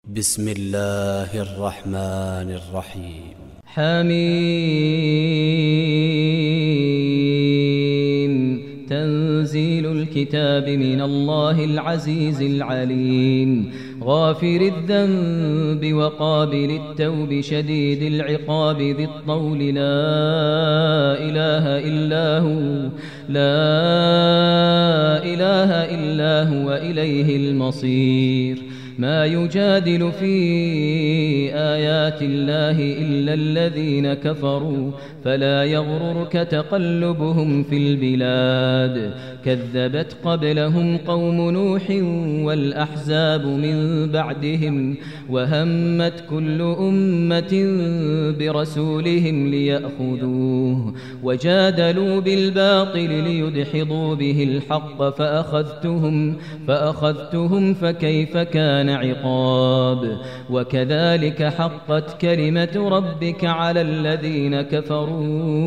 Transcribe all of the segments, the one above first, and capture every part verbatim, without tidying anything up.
بسم الله الرحمن الرحيم. حميم. تنزيل الكتاب من الله العزيز العليم، غافر الذنب وقابل التوب شديد العقاب ذي الطول، لا إله إلا هو لا إله إلا هو إليه المصير. ما يجادل في آيات الله إلا الذين كفروا، فلا يغررك تقلبهم في البلاد. كذبت قبلهم قوم نوح والأحزاب من بعدهم، وهمت كل أمة برسولهم ليأخذوه، وجادلوا بالباطل ليدحضوا به الحق، فأخذتهم فأخذتهم فكيف كان عقاب. وكذلك حقت كلمة ربك على الذين كفروا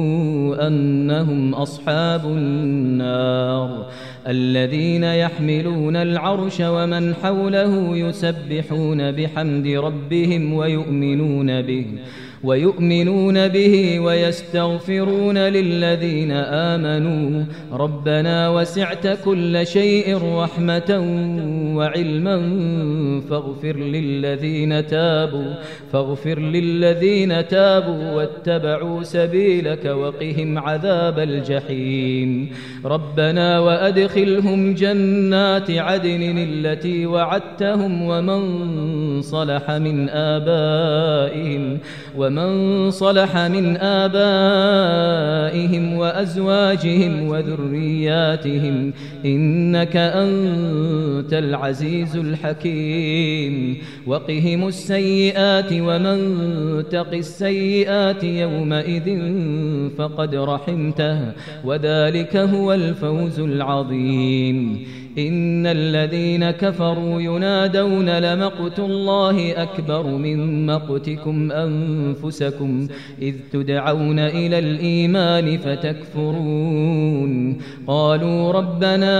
أنهم أصحاب النار، الذين يحملون العرش ومن حوله يسبحون بحمد ربهم ويؤمنون به ويؤمنون به ويستغفرون للذين آمنوا ربنا وسعت كل شيء رحمة وعلما فاغفر للذين تابوا فاغفر للذين تابوا واتبعوا سبيلك وقهم عذاب الجحيم. ربنا وأدخلهم جنات عدن التي وعدتهم ومن صلح من آبائهم ومن صلح من آبائهم وأزواجهم وذرياتهم إنك أنت العزيز الحكيم. وقهم السيئات ومن تق السيئات يومئذ فقد رحمته، وذلك هو الفوز العظيم. إن الذين كفروا ينادون لمقت الله أكبر من مقتكم أنفسكم إذ تدعون إلى الإيمان فتكفرون. قالوا ربنا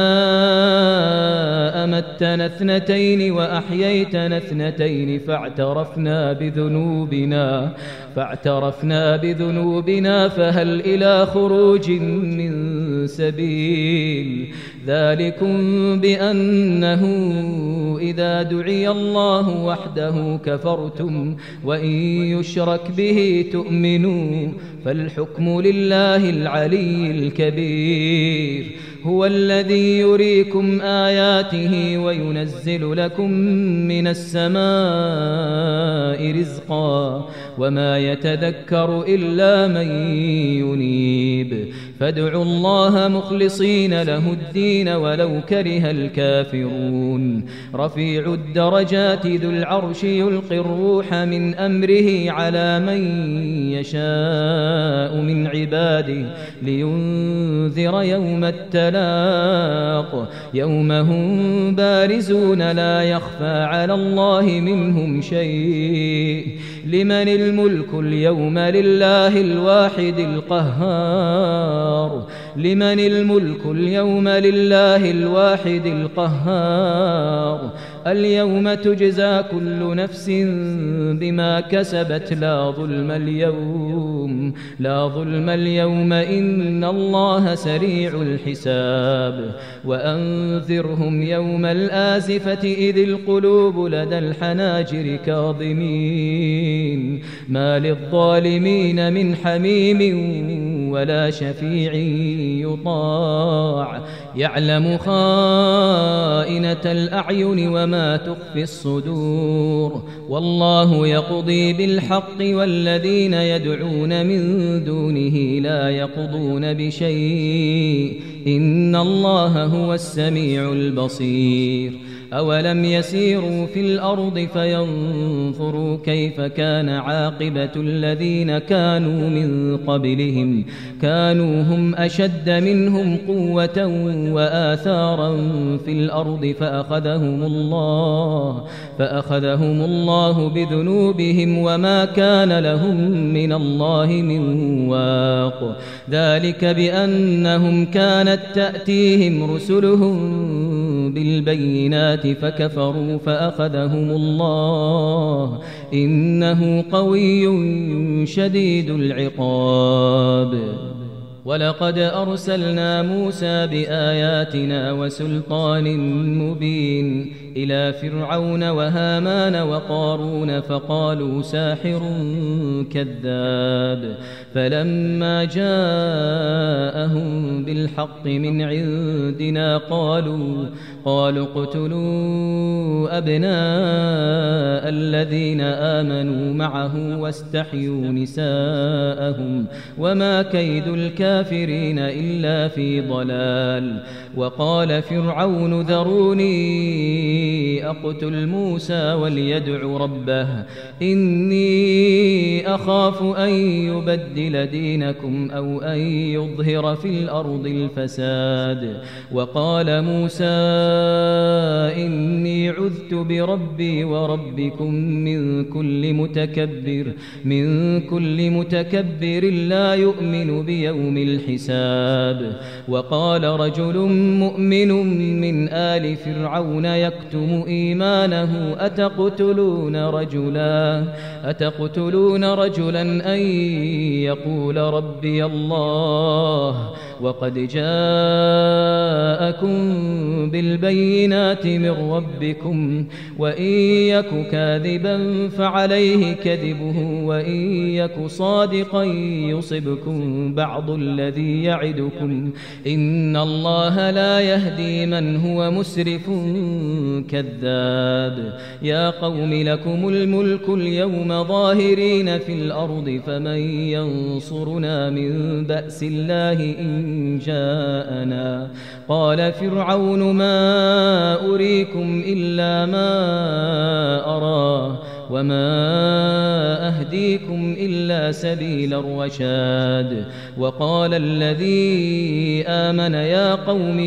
أمتنا اثنتين وأحييتنا اثنتين فاعترفنا بذنوبنا فاعترفنا بذنوبنا فهل إلى خروج من سبيل. ذلكم بأنه إذا دعي الله وحده كفرتم وإن يشرك به تؤمنوا، فالحكم لله العلي الكبير. هو الذي يريكم آياته وينزل لكم من السماء رزقا، وما يتذكر إلا من ينيب. فادعوا الله مخلصين له الدين ولو كره الكافرون. رفيع الدرجات ذو العرش يلقي الروح من أمره على من يشاء من عباده لينذر يوم التلاق، يوم هم بارزون لا يخفى على الله منهم شيء. لمن الملك اليوم لله الواحد القهار لمن الملك اليوم لله الواحد القهار. اليوم تجزى كل نفس بما كسبت لا ظلم اليوم لا ظلم اليوم إن الله سريع الحساب. وأنذرهم يوم الآزفة إذ القلوب لدى الحناجر كاظمين ما للظالمين من حميم ولا شفيع يطاع. يعلم خائنة الأعين وما تخفي الصدور، والله يقضي بالحق والذين يدعون من دونه لا يقضون بشيء إن الله هو السميع البصير. أولم يسيروا في الأرض فينظروا كيف كان عاقبة الذين كانوا من قبلهم، كانوا هم أشد منهم قوة وآثارا في الأرض فأخذهم الله فأخذهم الله بذنوبهم وما كان لهم من الله من واق. ذلك بأنهم كانت تأتيهم رسلهم بالبينات فكفروا فأخذهم الله إنه قوي شديد العقاب. ولقد أرسلنا موسى بآياتنا وسلطان مبين إلى فرعون وهامان وقارون فقالوا ساحر كذاب. فلما جاءهم بالحق من عندنا قالوا قالوا اقتلوا أبناء الذين آمنوا معه واستحيوا نساءهم وما كيد الكافرين إلا في ضلال. وقال فرعون ذروني أقتل موسى وليدع ربه إني أخاف أن يبدل دينكم أو أن يظهر في الأرض الفساد. وقال موسى إني عذت بربي وربكم من كل متكبر من كل متكبر لا يؤمن بيوم الحساب. وقال رجل مؤمن من آل فرعون يكتم إيمانه أتقتلون رجلا أتقتلون رجلا أن يقول ربي الله وقد جاءكم بالبينات من ربكم وإن يك كاذبا فعليه كذبه وإن يك صادقا يصبكم بعض الذي يعدكم إن الله لا يهدي من هو مسرف كذاب. يا قوم لكم الملك اليوم ظاهرين في الأرض فمن ينصرنا من بأس الله إن جاءنا. قال فرعون ما أريكم إلا ما أرى وما أهديكم إلا سبيل الرشاد. وقال الذي آمن يا قوم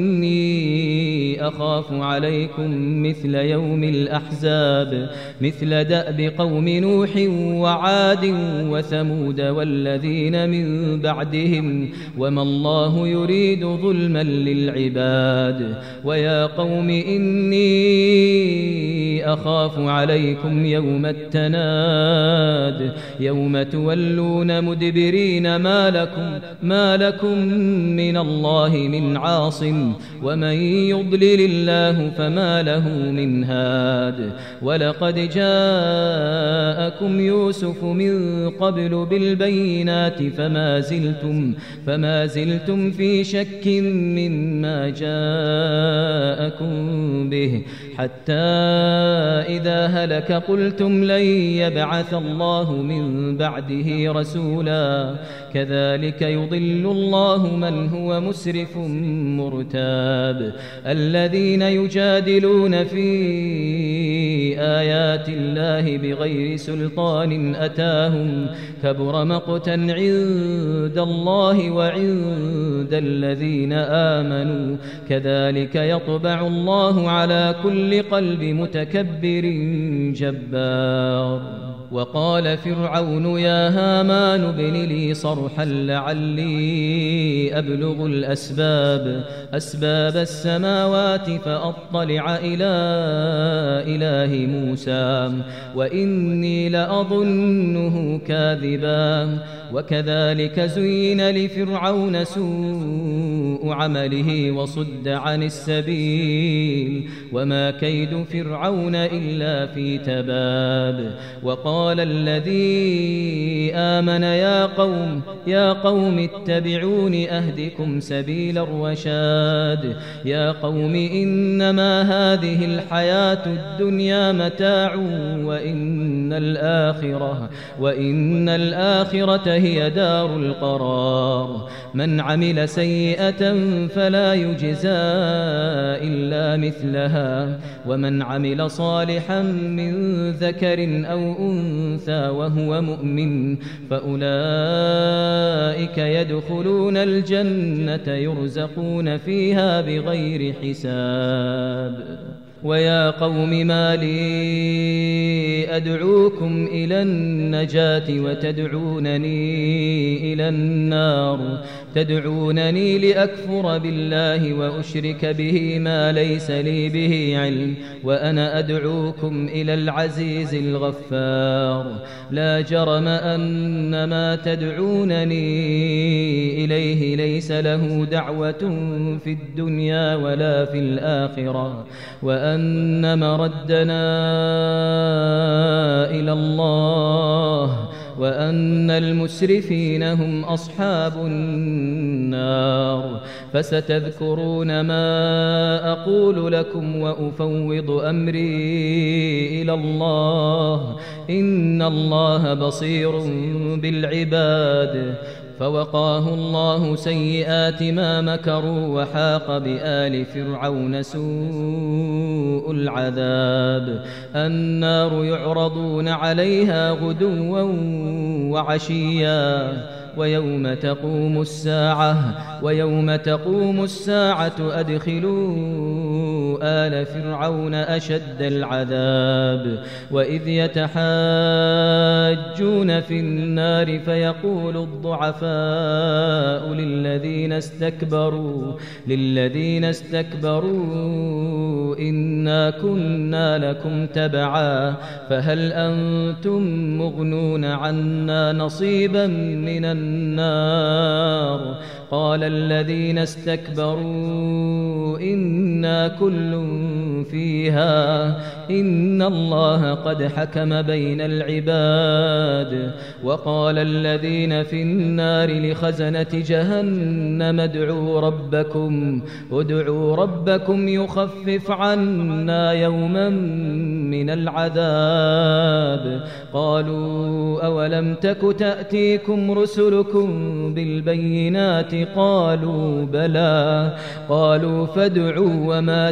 إني أخاف عليكم مثل يوم الأحزاب مثل دأب قوم نوح وعاد وثمود والذين من بعدهم وما الله يريد ظلما للعباد. ويا قوم إني أخاف عليكم يوم التناد يوم تولون مدبرين ما لكم, ما لكم من الله من عاصم ومن يضلل الله فما له من هاد. ولقد جاءكم يوسف من قبل بالبينات فما زلتم, فما زلتم في شك مما جاءكم به حتى إذا هلك قلتم لن يبعث الله من بعده رسولا كذلك يضل الله من هو مسرف مرتاب. الذين يجادلون في آيات الله بغير سلطان أتاهم كبر مقتا عند الله وعند الذين آمنوا كذلك يطبع الله على كل قلب متكبر جبار. وقال فرعون يا هامان ابن لي صرحا لعلي أبلغ الأسباب أسباب السماوات فأطلع إلى إله موسى وإني لأظنه كاذبا. وكذلك زين لفرعون سوء عمله وصد عن السبيل وما كيد فرعون إلا في تباب. وقال الذي آمن يا قوم يا قوم اتبعون أهدكم سبيل الرشاد. يا قوم إنما هذه الحياة الدنيا متاع وإن الآخرة وإن الآخرة هي دار القرار. من عمل سيئة فلا يجزى إلا مثلها ومن عمل صالحا من ذكر أو أنثى وهو مؤمن فأولئك يدخلون الجنة يرزقون فيها بغير حساب. ويا قوم ما لي أدعوكم إلى النجاة وتدعونني إلى النار تدعونني لأكفر بالله وأشرك به ما ليس لي به علم وأنا أدعوكم إلى العزيز الغفار لا جرم أن ما تدعونني إليه ليس له دعوة في الدنيا ولا في الآخرة وأن مردنا إلى الله وأن المسرفين هم أصحاب النار فستذكرون ما أقول لكم وأفوض أمري إلى الله إن الله بصير بالعباد فوقاه الله سيئات ما مكروا وحاق بآل فرعون سوء العذاب النار يعرضون عليها غدوا وعشيا ويوم تقوم الساعة ويوم تقوم الساعة أدخلوا آل فرعون أشد العذاب وإذ يتحاجون في النار فيقول الضعفاء للذين استكبروا للذين استكبروا إنا كنا لكم تبعا فهل أنتم مغنون عنا نصيبا من النار قال الذين استكبروا إنا كل فيها إن الله قد حكم بين العباد وقال الذين في النار لخزنة جهنم ادعوا ربكم ادعوا ربكم يخفف عنا يوما من العذاب قالوا أولم تك تأتيكم رسلكم بالبينات قالوا بلى قالوا فادعوا وما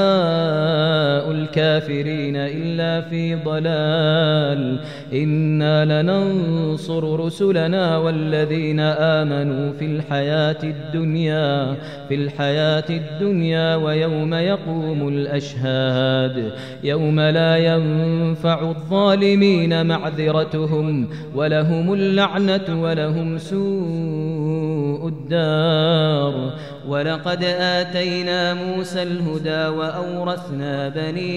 دعاء الكافرين إلا في ضلال إنا لننصر رسلنا والذين آمنوا في الحياة الدنيا في الحياة الدنيا ويوم يقوم الأشهاد يوم لا ينفع الظالمين معذرتهم ولهم اللعنة ولهم سوء الدار ولقد آتينا موسى الهدى وأورثنا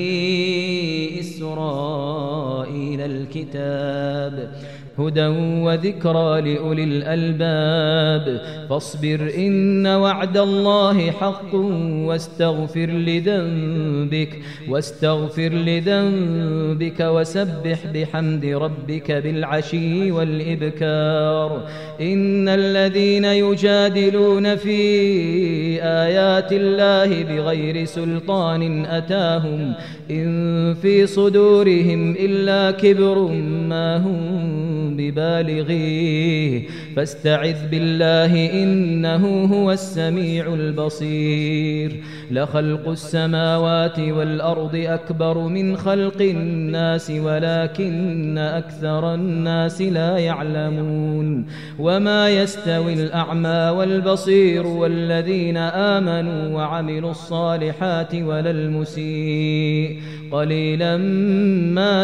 بني إسرائيل الكتاب هدى وذكرى لأولي الألباب فاصبر إن وعد الله حق واستغفر لذنبك واستغفر لذنبك وسبح بحمد ربك بالعشي والإبكار إن الذين يجادلون في آيات الله بغير سلطان أتاهم إن في صدورهم إلا كبر ما هم ببالغيه فاستعذ بالله إنه هو السميع البصير لخلق السماوات والأرض أكبر من خلق الناس ولكن أكثر الناس لا يعلمون وما يستوي الأعمى والبصير والذين آمنوا وعملوا الصالحات ولا المسيء قليلا ما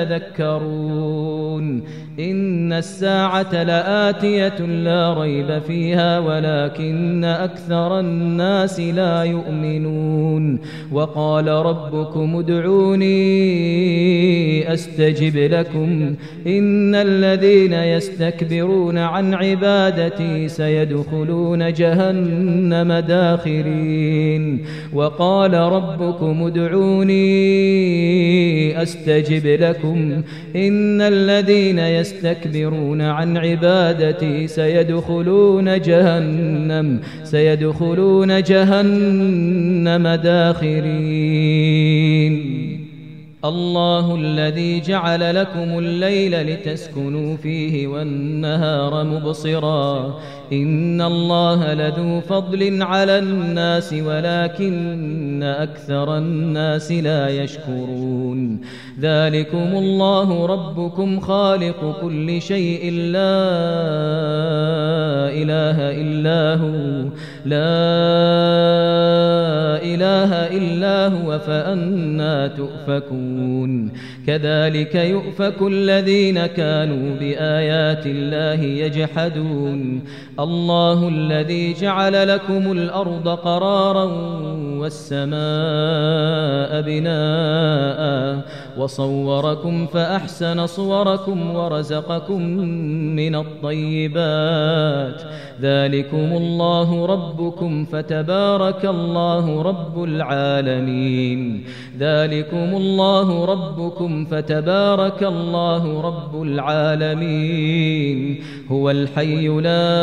تتذكرون إن الساعة لآتية لا ريب فيها ولكن أكثر الناس لا يؤمنون وقال ربكم ادعوني أستجب لكم إن الذين يستكبرون عن عبادتي سيدخلون جهنم داخرين وقال ربكم ادعوني أستجب لكم إن الذين يستكبرون عن عبادتي سيدخلون جهنم سيدخلون جهنم داخرين الله الذي جعل لكم الليل لتسكنوا فيه والنهار مبصرا إن الله لذو فضل على الناس ولكن أكثر الناس لا يشكرون ذلكم الله ربكم خالق كل شيء لا إله إلا هو لا إله إلا هو فأنى تؤفكون كذلك يؤفك الذين كانوا بآيات الله يجحدون الله الذي جعل لكم الأرض قرارا والسماء بناء وصوركم فأحسن صوركم ورزقكم من الطيبات ذلكم الله ربكم فتبارك الله رب العالمين ذلكم الله ربكم فتبارك الله رب العالمين هو الحي لا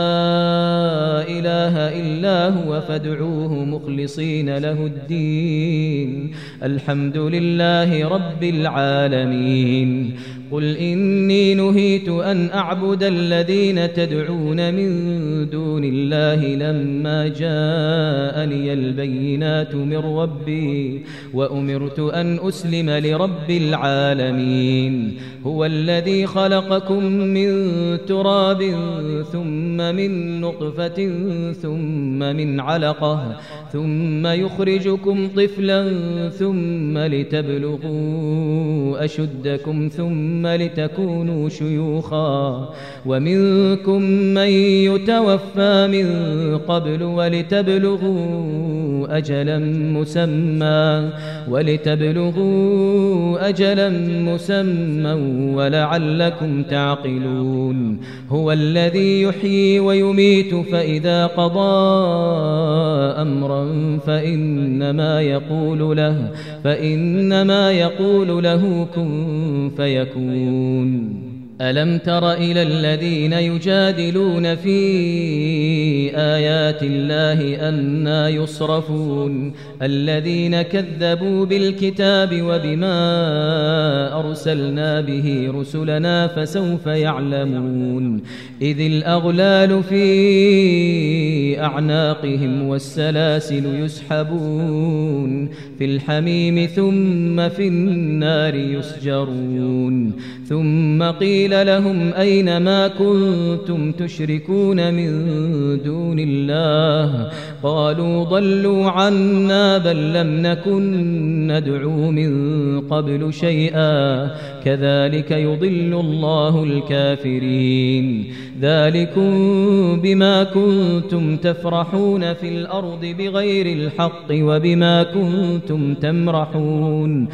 إله إلا هو فادعوه مخلصين له الدين الحمد لله رب العالمين قل إني نهيت أن أعبد الذين تدعون من دون الله لما جاءني البينات من ربي وأمرت أن أسلم لرب العالمين هو الذي خلقكم من تراب ثم من نطفة ثم من علقة ثم يخرجكم طفلا ثم لتبلغوا أشدكم ثم لتكونوا شيوخا ومنكم من يتوفى من قبل ولتبلغوا أجلا مسمى ولتبلغوا أجلا مسمى ولعلكم تعقلون هو الذي يحيي ويميت فإذا قضى أمرا فإنما يقول له فإنما يقول له كن فيكون ألم تر إلى الذين يجادلون في آيات الله أنى يصرفون الذين كذبوا بالكتاب وبما أرسلنا به رسلنا فسوف يعلمون إذ الأغلال في أعناقهم والسلاسل يسحبون في الحميم ثم في النار يسجرون ثم قيل لهم أين ما كنتم تشركون من دون الله قالوا ضلوا عنا بل لم نكن ندعو من قبل شيئا كذلك يضل الله الكافرين ذلكم بما كنتم تفرحون في الأرض بغير الحق وبما كنتم تمرحون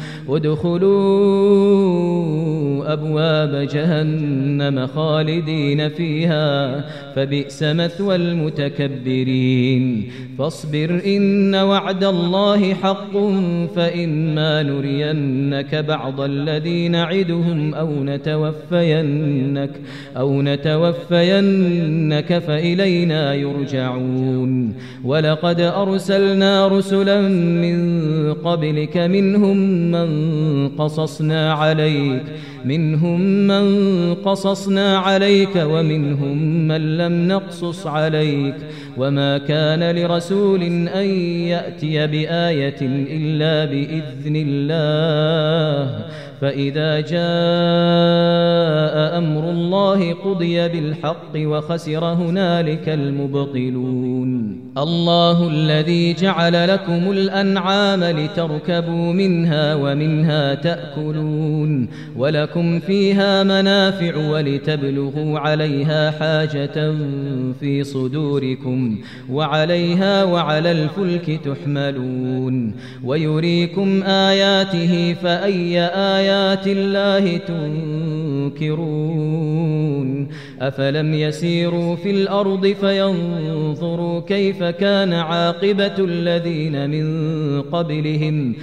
ادخلوا أبواب جهنم خالدين فيها فبئس مثوى المتكبرين فاصبر إن وعد الله حق فإما نرينك بعض الذي نعدهم أو نتوفينك أو نتوفينك فإلينا يرجعون ولقد أرسلنا رسلا من قبلك منهم من قصصنا عليك منهم من قصصنا عليك ومنهم من لم نقصص عليك وما كان لرسول أن يأتي بآية إلا بإذن الله فإذا جاء أمر الله قضي بالحق وخسر هنالك المبطلون الله الذي جعل لكم الأنعام لتركبوا منها ومنها تأكلون ولكم فيها منافع ولتبلغوا عليها حاجة في صدوركم وعليها وعلى الفلك تحملون ويريكم آياته فأي آيات الله تنكرون أفلم يسيروا في الأرض فينظروا كيف كان عاقبة الذين من قبلهم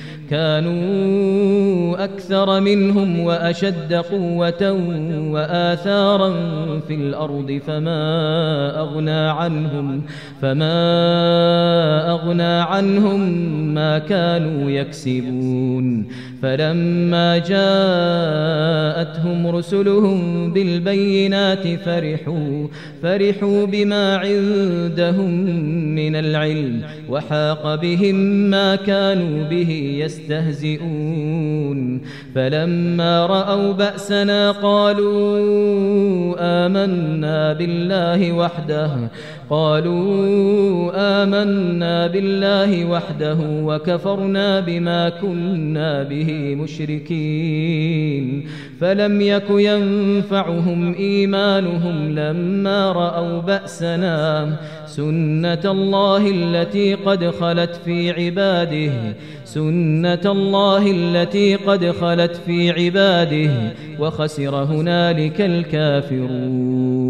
كانوا أكثر منهم وأشد قوة وآثارا في الأرض فما أغنى عنهم فما أغنى عنهم ما كانوا يكسبون فلما جاءتهم رسلهم بالبينات فرحوا فرحوا بما عندهم من العلم وحاق بهم ما كانوا به يستهزئون فلما رأوا بأسنا قالوا آمنا بالله وحده قالوا آمنا بالله وحده وكفرنا بما كنا به مشركين فلم يك ينفعهم إيمانهم لما رأوا بأسنا سنة الله التي قد خلت في عباده سنة الله التي قد خلت في عباده وخسر هنالك الكافرون.